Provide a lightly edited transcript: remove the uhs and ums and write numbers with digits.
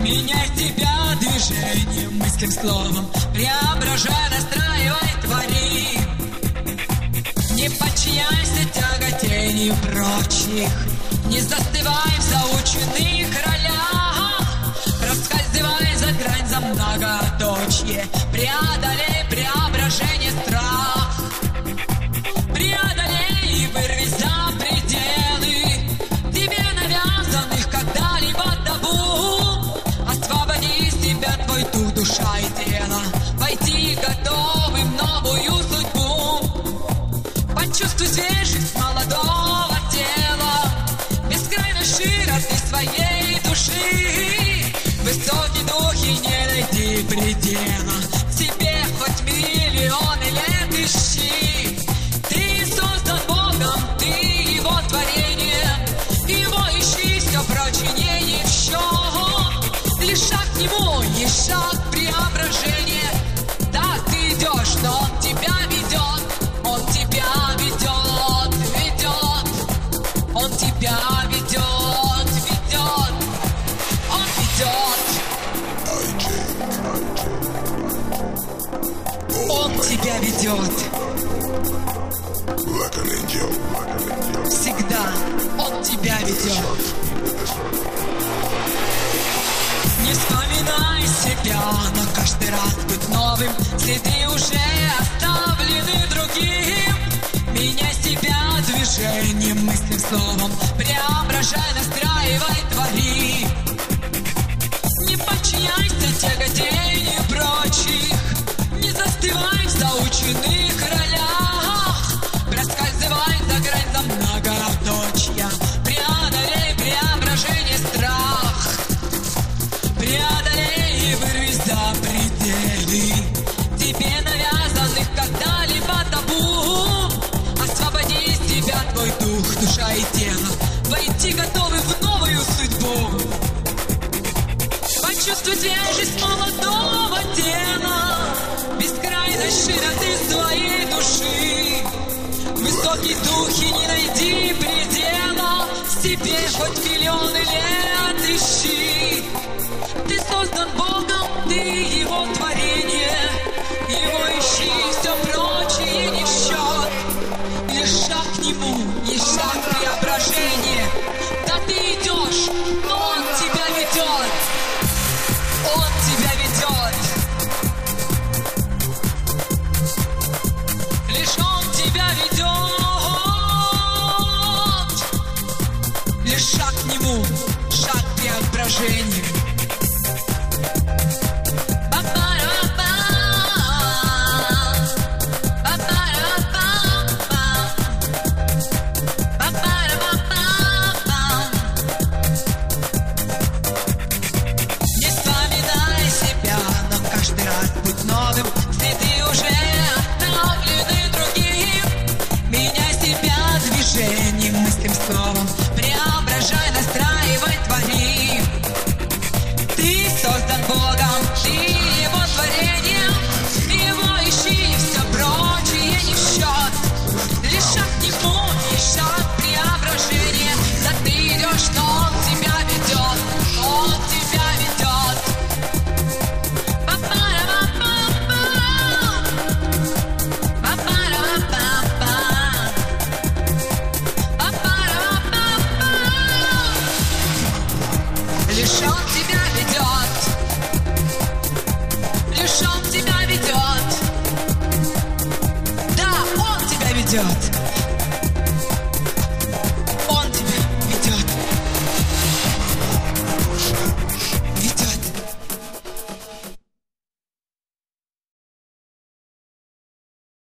Меняй себя движением, мыслям, словом, преображай, настраивай, твори. Не подчиняйся тяготению прочих, не застывай в заученных ролях, проскальзывай за грань, за многоточие, преодолей преображение, страх. Преодолей и вырвись за пределы тебе навязанных когда-либо табу. Освободи из себя твой дух, душа и тело, войти готовым в новую судьбу. Почувствуй свежесть молодого тела, бескрайность широты своей души. Высокий дух и не найди предела, в себе хоть миллионы лет ищи. Ты создан Богом, ты Его творение, Его ищи, все прочее не в счет. Лишь шаг к Нему, есть шаг преображения. Да, ты идешь, но Он тебя ведет, Он тебя ведет, ведет. Он тебя ведет, ведет, Он ведет. Он тебя ведет. Всегда Он тебя ведет. Не вспоминай себя, но каждый раз быть новым. Следы уже оставлены другим. Меняй себя движением, мыслям, словом, преображай, настраивай, твори. Не подчиняйся тяготению прочих, не застывай в заученных ролях, проскальзывай за грань, за многоточья, преодолей преображение, страх. Преодолей и вырвись за пределы тебе навязанных когда-либо табу. Освободи из себя твой дух, душа и тело, войти готовы в новую судьбу. Почувствуй свежесть молодого тела, бескрайность широты своей души. Высокий дух и не найди предела, в себе хоть миллионы лет